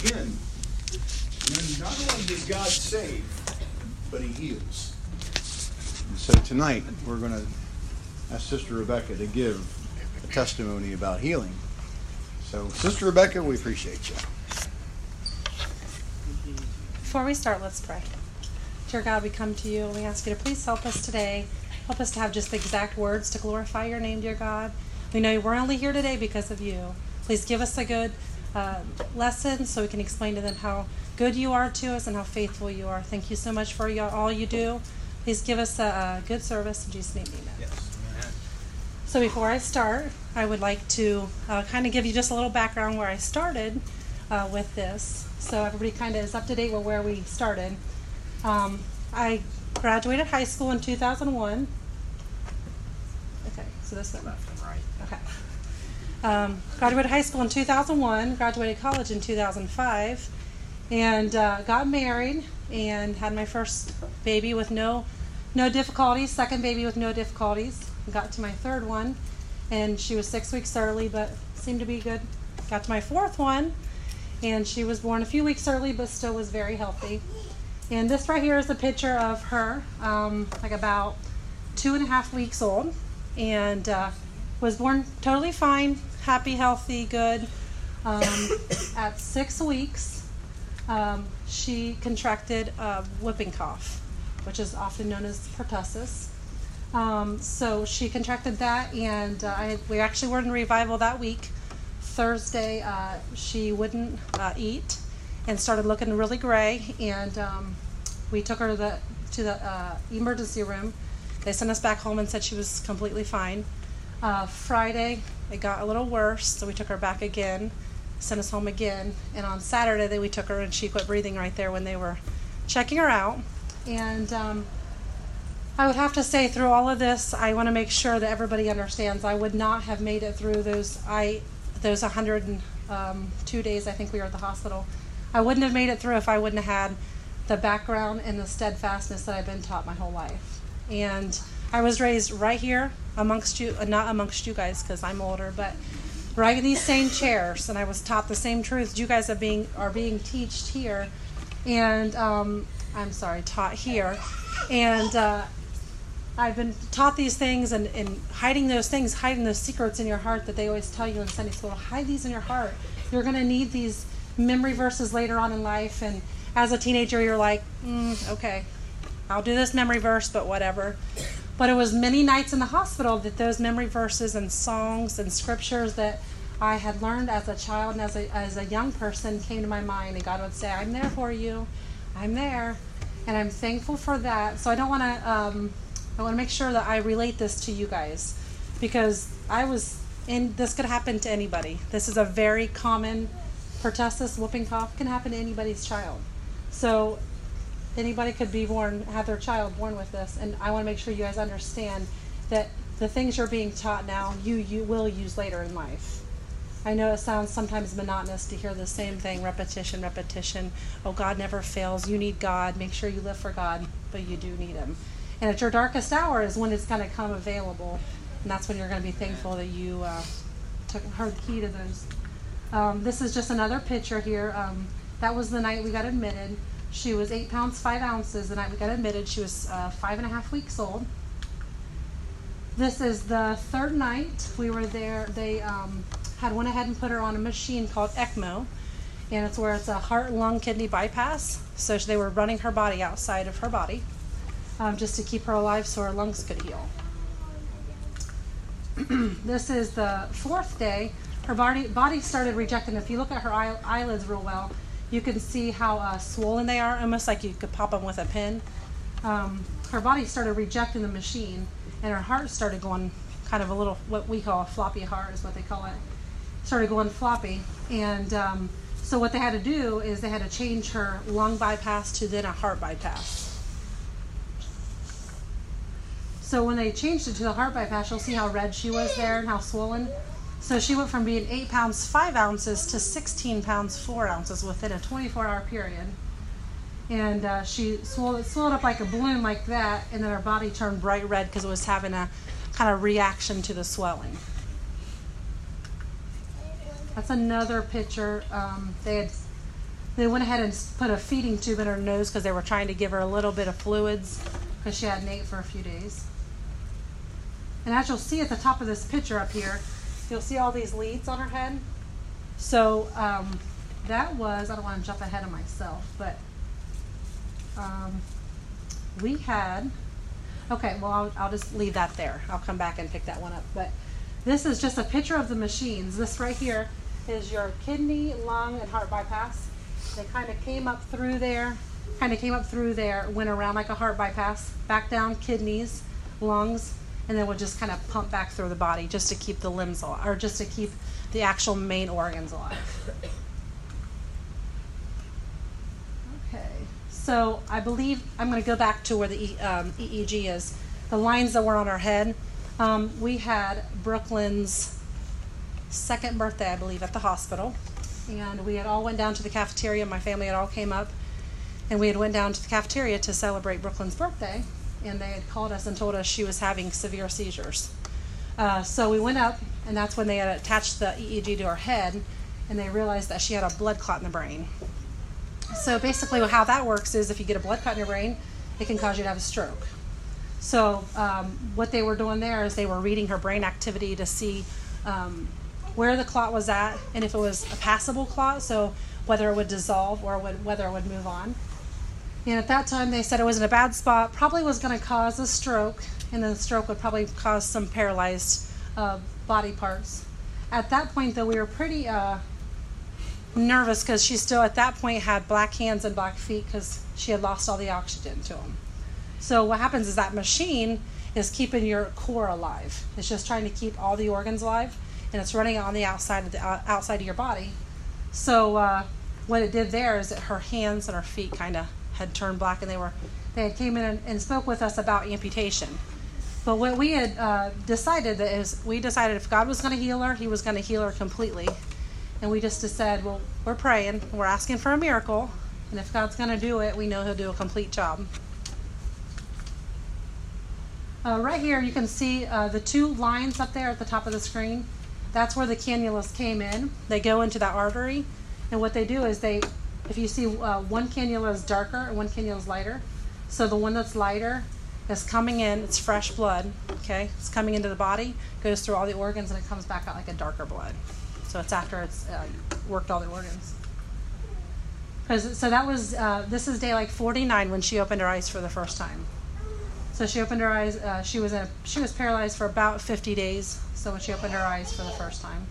again, not only does God save, but He heals. And so tonight we're going to ask Sister Rebecca to give a testimony about healing. So, Sister Rebecca, we appreciate you. Before we start, let's pray. Dear God, we come to you and we ask you to please help us today. Help us to have just the exact words to glorify your name, dear God. We know we're only here today because of you. Please give us a good lesson so we can explain to them how good you are to us and how faithful you are. Thank you so much for all you do. Please give us a good service. In Jesus' name, amen. Yes. Amen. So before I start, I would like to kind of give you just a little background where I started with this. So everybody kind of is up to date with where we started. I graduated high school in 2001. Okay, so this went left and right. Okay. Graduated high school in 2001, graduated college in 2005, and got married and had my first baby with no difficulties, second baby with no difficulties. Got to my third one, and she was 6 weeks early, but seemed to be good. Got to my fourth one, and she was born a few weeks early, but still was very healthy. And this right here is a picture of her, like about 2.5 weeks old, and was born totally fine, happy, healthy, good. At 6 weeks, she contracted whooping cough, which is often known as pertussis. So she contracted that, and we actually were in revival that week. Thursday, she wouldn't eat and started looking really gray, and we took her to the emergency room. They sent us back home and said she was completely fine. Friday, it got a little worse, so we took her back again, sent us home again, and on Saturday we took her and she quit breathing right there when they were checking her out. And I would have to say, through all of this, I want to make sure that everybody understands I would not have made it through those 102 days I think we were at the hospital. I wouldn't have made it through if I wouldn't have had the background and the steadfastness that I've been taught my whole life. And I was raised right here amongst you, not amongst you guys because I'm older, but right in these same chairs, and I was taught the same truths you guys are being taught here, and taught here, and I've been taught these things and hiding those secrets in your heart that they always tell you in Sunday school. Hide these in your heart. You're going to need these memory verses later on in life, and as a teenager you're like, okay, I'll do this memory verse, but whatever. But it was many nights in the hospital that those memory verses and songs and scriptures that I had learned as a child and as a young person came to my mind, and God would say, I'm there for you. I'm there. And I'm thankful for that. So I want to make sure that I relate this to you guys, because this could happen to anybody. This is a very common pertussis, whooping cough, can happen to anybody's child. So anybody could have their child born with this, and I want to make sure you guys understand that the things you're being taught now, you will use later in life. I know it sounds sometimes monotonous to hear the same thing, repetition. Oh, God never fails. You need God. Make sure you live for God, but you do need Him. And at your darkest hour is when it's going to come available, and that's when you're going to be thankful that you heard the key to those. This is just another picture here. That was the night we got admitted. She was 8 pounds 5 ounces the night we got admitted. She was 5.5 weeks old. This is the third night we were there. They had went ahead and put her on a machine called ECMO, and it's where it's a heart, lung, kidney bypass. So they were running her body outside of her body just to keep her alive so her lungs could heal. This is the fourth day. Her body started rejecting. If you look at her eyelids real well, you can see how swollen they are, almost like you could pop them with a pin. Her body started rejecting the machine, and her heart started going kind of a little, what we call a floppy heart is what they call it. Started going floppy. And so what they had to do is they had to change her lung bypass to then a heart bypass. So when they changed it to the heart bypass, you'll see how red she was there and how swollen. So she went from being 8 pounds 5 ounces to 16 pounds 4 ounces within a 24-hour period. And she swelled up like a balloon like that, and then her body turned bright red because it was having a kind of reaction to the swelling. That's another picture. They had They went ahead and put a feeding tube in her nose because they were trying to give her a little bit of fluids because she hadn't ate for a few days. And as you'll see at the top of this picture up here, you'll see all these leads on her head. So that was, I don't want to jump ahead of myself, but we had, okay, well, I'll just leave that there. I'll come back and pick that one up. But this is just a picture of the machines. This right here is your kidney, lung, and heart bypass. They kind of came up through there, went around like a heart bypass, back down kidneys, lungs, and then would just kind of pump back through the body just to keep the limbs alive, or just to keep the actual main organs alive. Okay, so I believe I'm going to go back to where the EEG is. The lines that were on her head, we had Brooklyn's second birthday, I believe, at the hospital. And we had all went down to the cafeteria. My family had all came up, and we had went down to the cafeteria to celebrate Brooklyn's birthday. And they had called us and told us she was having severe seizures. So we went up, and that's when they had attached the EEG to her head, and they realized that she had a blood clot in the brain. So basically how that works is if you get a blood clot in your brain, it can cause you to have a stroke. So what they were doing there is they were reading her brain activity to see where the clot was at, and if it was a passable clot, so whether it would dissolve or whether it would move on. And at that time, they said it was in a bad spot, probably was going to cause a stroke, and then the stroke would probably cause some paralyzed body parts. At that point, though, we were pretty nervous because she still, at that point, had black hands and black feet because she had lost all the oxygen to them. So what happens is that machine is keeping your core alive. It's just trying to keep all the organs alive, and it's running on the outside of your body. So what it did there is that her hands and her feet kind of had turned black, and they had came in and spoke with us about amputation. But what we had decided is we decided if God was going to heal her, He was going to heal her completely. And we just said, well, we're praying, we're asking for a miracle, and if God's going to do it, we know He'll do a complete job. Right here, you can see the two lines up there at the top of the screen. That's where the cannulas came in. They go into that artery, and what they do is if you see one cannula is darker and one cannula is lighter, so the one that's lighter is coming in, it's fresh blood, okay? It's coming into the body, goes through all the organs, and it comes back out like a darker blood. So it's after it's worked all the organs. So that was, this is day like 49 when she opened her eyes for the first time. So she opened her eyes, she was paralyzed for about 50 days, so when she opened her eyes for the first time.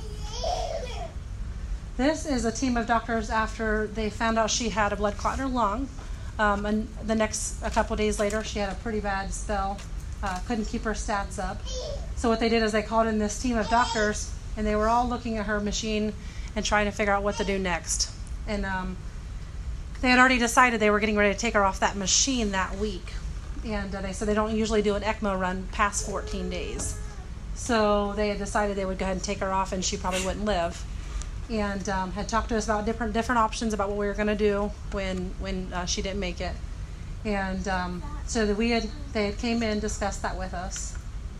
This is a team of doctors after they found out she had a blood clot in her lung. And a couple days later, she had a pretty bad spell, couldn't keep her stats up. So what they did is they called in this team of doctors, and they were all looking at her machine and trying to figure out what to do next. And they had already decided they were getting ready to take her off that machine that week. And they said they don't usually do an ECMO run past 14 days. So they had decided they would go ahead and take her off, and she probably wouldn't live. And had talked to us about different options about what we were going to do when she didn't make it. And so they had came in, discussed that with us.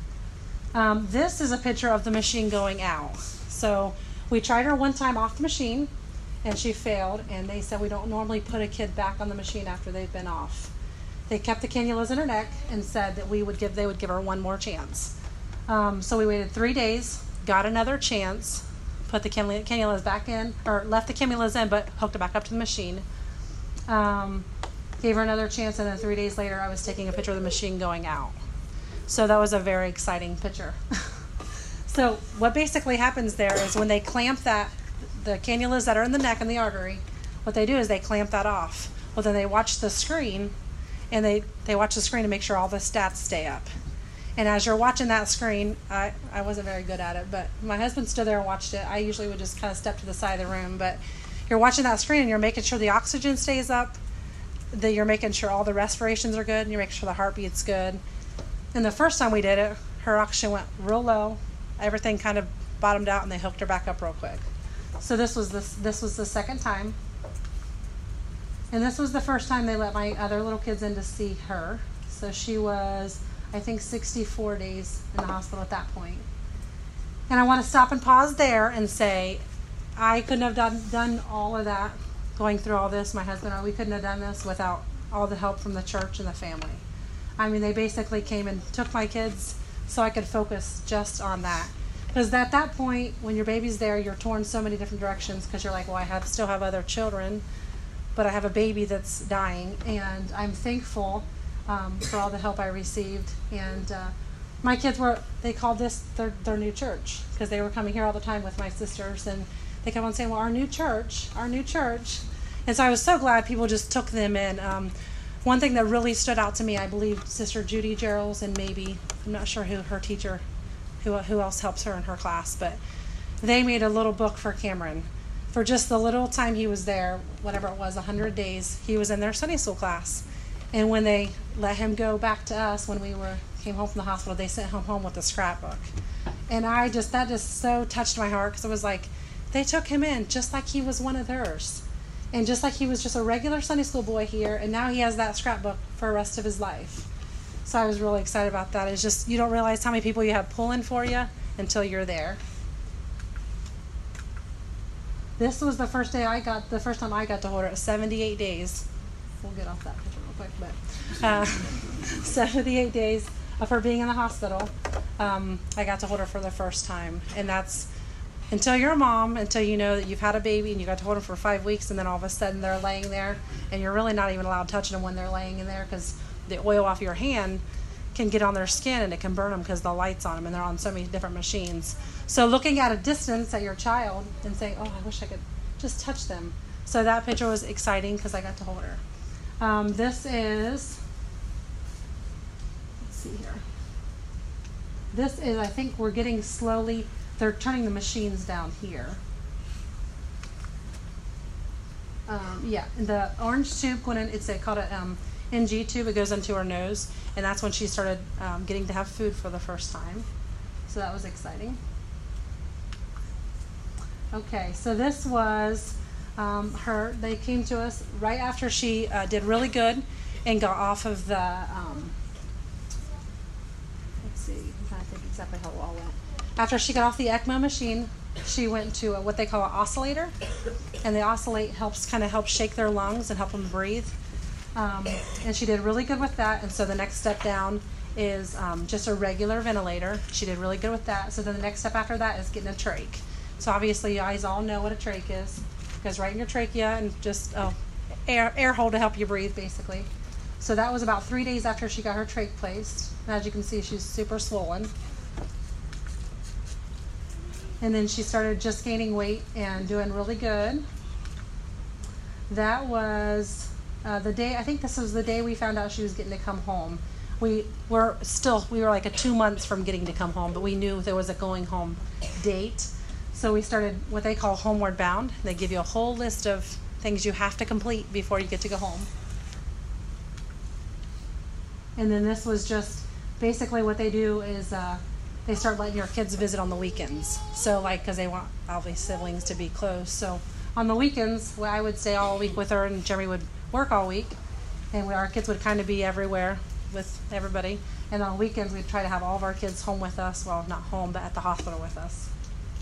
This is a picture of the machine going out. So we tried her one time off the machine, and she failed. And they said we don't normally put a kid back on the machine after they've been off. They kept the cannulas in her neck and said that they would give her one more chance. So we waited 3 days, got another chance, put the cannulas back in, or left the cannulas in, but hooked it back up to the machine. Gave her another chance, and then 3 days later, I was taking a picture of the machine going out. So that was a very exciting picture. So what basically happens there is when they clamp the cannulas that are in the neck and the artery, what they do is they clamp that off. Well, then they watch the screen, and they watch the screen to make sure all the stats stay up. And as you're watching that screen, I wasn't very good at it, but my husband stood there and watched it. I usually would just kind of step to the side of the room, but you're watching that screen and you're making sure the oxygen stays up, that you're making sure all the respirations are good, and you're making sure the heartbeat's good. And the first time we did it, her oxygen went real low, everything kind of bottomed out, and they hooked her back up real quick. So this was the second time. And this was the first time they let my other little kids in to see her. So she was, I think, 64 days in the hospital at that point. And I want to stop and pause there and say, I couldn't have done all of that going through all this, my husband and I, we couldn't have done this without all the help from the church and the family. I mean, they basically came and took my kids so I could focus just on that. Because at that point, when your baby's there, you're torn so many different directions because you're like, well, still have other children, but I have a baby that's dying. And I'm thankful for all the help I received. And my kids they called this their new church because they were coming here all the time with my sisters. And they kept on saying, well, our new church. And so I was so glad people just took them in. One thing that really stood out to me, I believe Sister Judy Gerald's, and maybe, I'm not sure who her teacher, who else helps her in her class, but they made a little book for Cameron. For just the little time he was there, whatever it was, 100 days, he was in their Sunday school class. And when they let him go back to us, when we came home from the hospital, they sent him home with a scrapbook. And that just so touched my heart, because it was like, they took him in just like he was one of theirs. And just like he was just a regular Sunday school boy here, and now he has that scrapbook for the rest of his life. So I was really excited about that. It's just, you don't realize how many people you have pulling for you until you're there. This was the first time I got to hold her at 78 days. We'll get off that picture real quick, but 78 days of her being in the hospital, I got to hold her for the first time. And that's, until you're a mom, until you know that you've had a baby and you got to hold them for 5 weeks, and then all of a sudden they're laying there, and you're really not even allowed touching them when they're laying in there, because the oil off your hand can get on their skin and it can burn them because the light's on them, and they're on so many different machines. So looking at a distance at your child and saying, oh, I wish I could just touch them. So that picture was exciting because I got to hold her. This is, let's see here. This is, I think we're getting slowly, they're turning the machines down here. Yeah, the orange tube went in, it's called a NG tube. It goes into her nose, and that's when she started getting to have food for the first time. So that was exciting. Okay, so this was her. They came to us right after she did really good and got off of the, let's see, I'm trying to think exactly how it all went. After she got off the ECMO machine, she went to what they call an oscillator, and the oscillate kind of helps shake their lungs and help them breathe. And she did really good with that. And so the next step down is just a regular ventilator. She did really good with that. So then the next step after that is getting a trach. So obviously you guys all know what a trach is. It goes right in your trachea and just air hole to help you breathe, basically. So that was about 3 days after she got her trach placed. And as you can see, she's super swollen. And then she started just gaining weight and doing really good. That was the day, I think this was the day we found out she was getting to come home. We were like 2 months from getting to come home, but we knew there was a going home date. So we started what they call Homeward Bound. They give you a whole list of things you have to complete before you get to go home. And then this was just basically what they do is they start letting your kids visit on the weekends. So because they want all these siblings to be close. So on the weekends, I would stay all week with her, and Jeremy would work all week, and our kids would kind of be everywhere with everybody. And on weekends, we'd try to have all of our kids home with us. Well, not home, but at the hospital with us.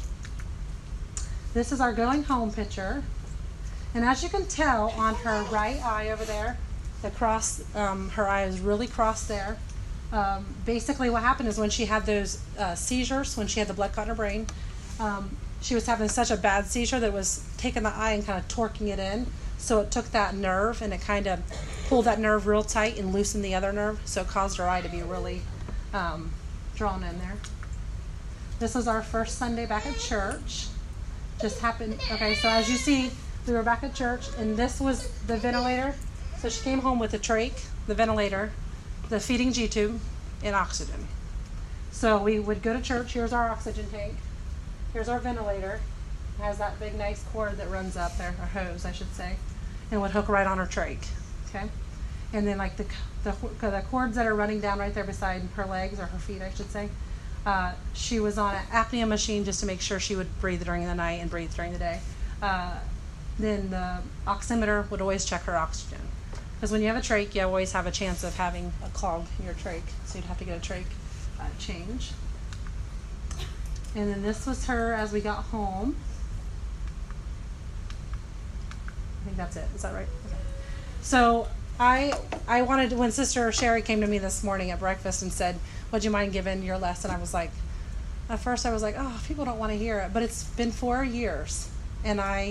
This is our going home picture. And as you can tell on her right eye over there, the cross, her eye is really crossed there. Basically what happened is when she had those seizures, when she had the blood clot in her brain, she was having such a bad seizure that it was taking the eye and kind of torquing it in. So it took that nerve and it kind of pulled that nerve real tight and loosened the other nerve. So it caused her eye to be really drawn in there. This was our first Sunday back at church. Just happened, okay, so as you see, we were back at church, and this was the ventilator. So she came home with the trach, the ventilator, the feeding G-tube, and oxygen. So we would go to church. Here's our oxygen tank. Here's our ventilator. It has that big nice cord that runs up there, or hose, I should say, and would hook right on her trach. Okay, and then like the cords that are running down right there beside her legs, or her feet, I should say. She was on an apnea machine just to make sure she would breathe during the night and breathe during the day. Then the oximeter would always check her oxygen. Because when you have a trach, you always have a chance of having a clog in your trach. So you'd have to get a trach change. And then this was her as we got home. I think think that's it. Is that right? Okay. So I wanted, when Sister Sherry came to me this morning at breakfast and said, would you mind giving your lesson? I was like, at first I was like, oh, people don't want to hear it. But it's been 4 years. And I,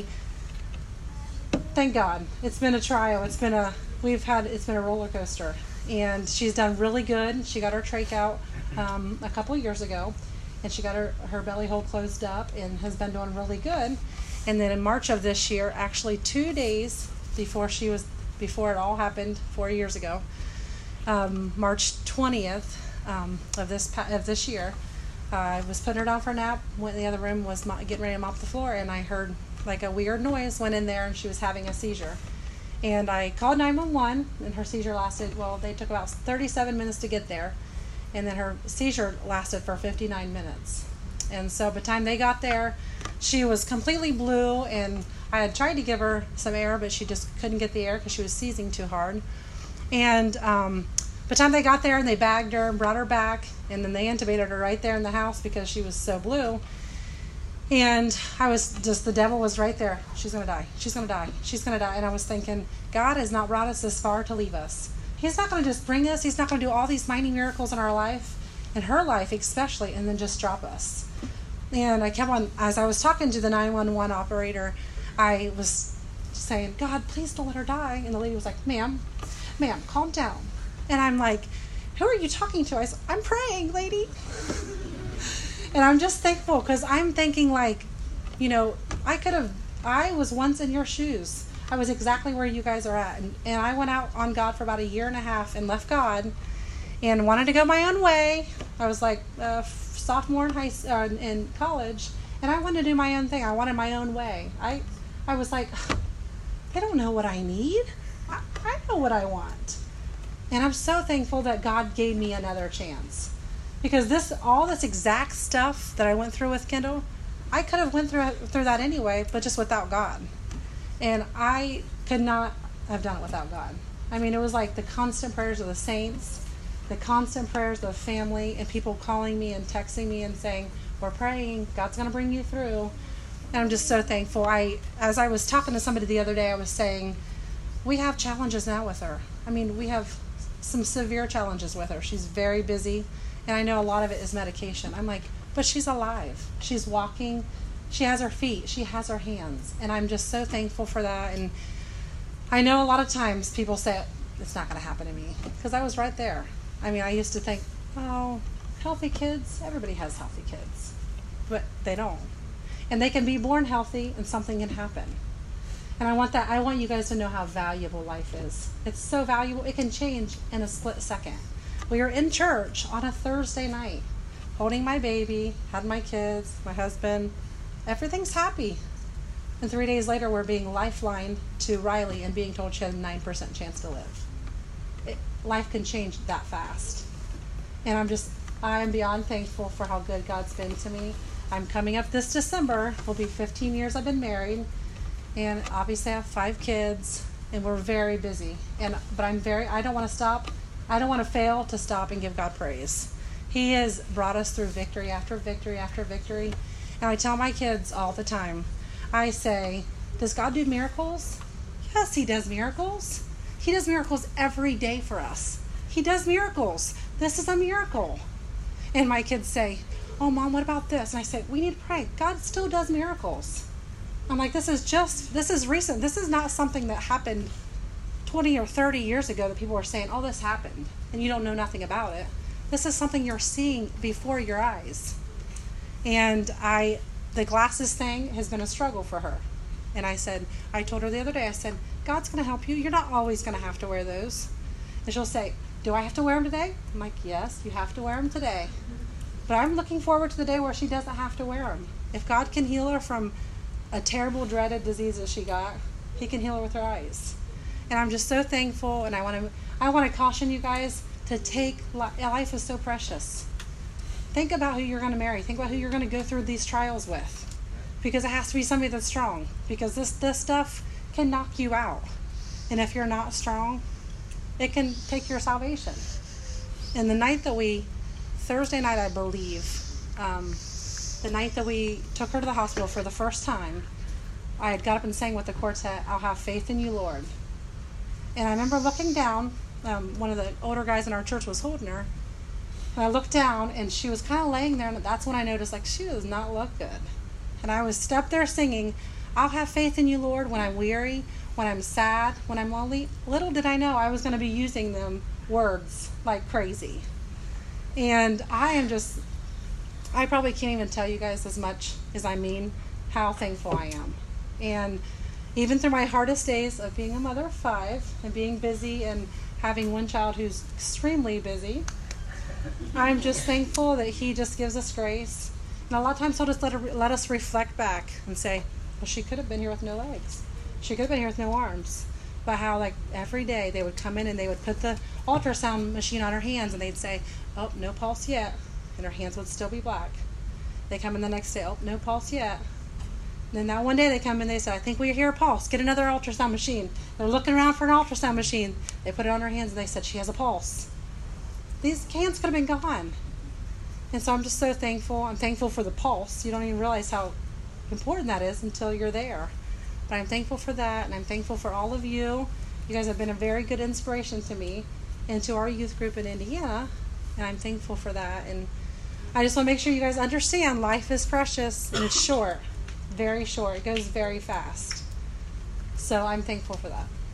thank God, it's been a trial. It's been a roller coaster. And she's done really good. She got her trach out a couple of years ago. And she got her belly hole closed up and has been doing really good. And then in March of this year, actually 2 days before it all happened 4 years ago, March 20th of this year, I was putting her down for a nap, went in the other room, was getting ready to mop the floor, and I heard like a weird noise, went in there, and she was having a seizure. And I called 911, and her seizure lasted, well, they took about 37 minutes to get there, and then her seizure lasted for 59 minutes. And so by the time they got there, she was completely blue, and I had tried to give her some air, but she just couldn't get the air because she was seizing too hard. And by the time they got there and they bagged her and brought her back, and then they intubated her right there in the house because she was so blue. And I was just, the devil was right there. She's going to die. She's going to die. She's going to die. And I was thinking, God has not brought us this far to leave us. He's not going to just bring us. He's not going to do all these mighty miracles in our life, in her life especially, and then just drop us. And I kept on, as I was talking to the 911 operator, I was saying, God, please don't let her die. And the lady was like, ma'am, calm down. And I'm like, who are you talking to? I said, I'm praying, lady. And I'm just thankful because I'm thinking like, you know, I was once in your shoes. I was exactly where you guys are at. And I went out on God for about 1.5 years and left God and wanted to go my own way. I was like a sophomore in college, and I wanted to do my own thing. I wanted my own way. I was like, they don't know what I need. I know what I want. And I'm so thankful that God gave me another chance. Because all this exact stuff that I went through with Kendall, I could have went through that anyway, but just without God. And I could not have done it without God. I mean, it was like the constant prayers of the saints, the constant prayers of family, and people calling me and texting me and saying, we're praying, God's going to bring you through. And I'm just so thankful. As I was talking to somebody the other day, I was saying, we have challenges now with her. I mean, we have some severe challenges with her. She's very busy, and I know a lot of it is medication. I'm like, but she's alive. She's walking. She has her feet. She has her hands. And I'm just so thankful for that. And I know a lot of times people say, it's not going to happen to me, because I was right there. I mean, I used to think, oh, healthy kids, everybody has healthy kids. But they don't. And they can be born healthy, and something can happen. And I want you guys to know how valuable life is. It's so valuable. It can change in a split second. We were in church on a Thursday night, holding my baby, had my kids, my husband. Everything's happy. And 3 days later, we're being lifelined to Riley and being told she had a 9% chance to live. Life can change that fast. And I am beyond thankful for how good God's been to me. I'm coming up this December. Will be 15 years I've been married. And obviously I have 5 kids, and we're very busy. But I don't want to stop. I don't want to fail to stop and give God praise. He has brought us through victory after victory after victory. And I tell my kids all the time, I say, does God do miracles? Yes, He does miracles. He does miracles every day for us. He does miracles. This is a miracle. And my kids say, oh, Mom, what about this? And I say, we need to pray. God still does miracles. I'm like, this is recent. This is not something that happened 20 or 30 years ago that people were saying, oh, this happened, and you don't know nothing about it. This is something you're seeing before your eyes. And the glasses thing has been a struggle for her. And I told her the other day, I said, God's going to help you. You're not always going to have to wear those. And she'll say, do I have to wear them today? I'm like, yes, you have to wear them today. But I'm looking forward to the day where she doesn't have to wear them. If God can heal her from a terrible, dreaded disease that she got, He can heal her with her eyes. And I'm just so thankful, and I want to caution you guys to life is so precious. Think about who you're going to marry. Think about who you're going to go through these trials with, because it has to be somebody that's strong, because this stuff can knock you out. And if you're not strong, it can take your salvation. And Thursday night, I believe, the night that we took her to the hospital for the first time, I had got up and sang with the quartet, "I'll have faith in you, Lord." And I remember looking down, one of the older guys in our church was holding her. And I looked down, and she was kind of laying there, and that's when I noticed, like, she does not look good. And I was up there singing, "I'll have faith in you, Lord," when I'm weary, when I'm sad, when I'm lonely. Little did I know I was going to be using them words like crazy. And I probably can't even tell you guys as much as I mean how thankful I am. And even through my hardest days of being a mother of 5 and being busy and having one child who's extremely busy, I'm just thankful that he just gives us grace. And a lot of times he'll just let us reflect back and say, well, she could have been here with no legs. She could have been here with no arms. But how, like, every day they would come in and they would put the ultrasound machine on her hands and they'd say, "Oh, no pulse yet." And her hands would still be black. They come in the next day, "Oh, no pulse yet." And then that one day they come in, they say, "I think we hear a pulse. Get another ultrasound machine." They're looking around for an ultrasound machine. They put it on her hands and they said, "She has a pulse." These hands could have been gone. And so I'm just so thankful. I'm thankful for the pulse. You don't even realize how important that is until you're there. But I'm thankful for that, and I'm thankful for all of you. You guys have been a very good inspiration to me and to our youth group in Indiana, and I'm thankful for that. And I just want to make sure you guys understand life is precious, and it's short, very short. It goes very fast. So I'm thankful for that.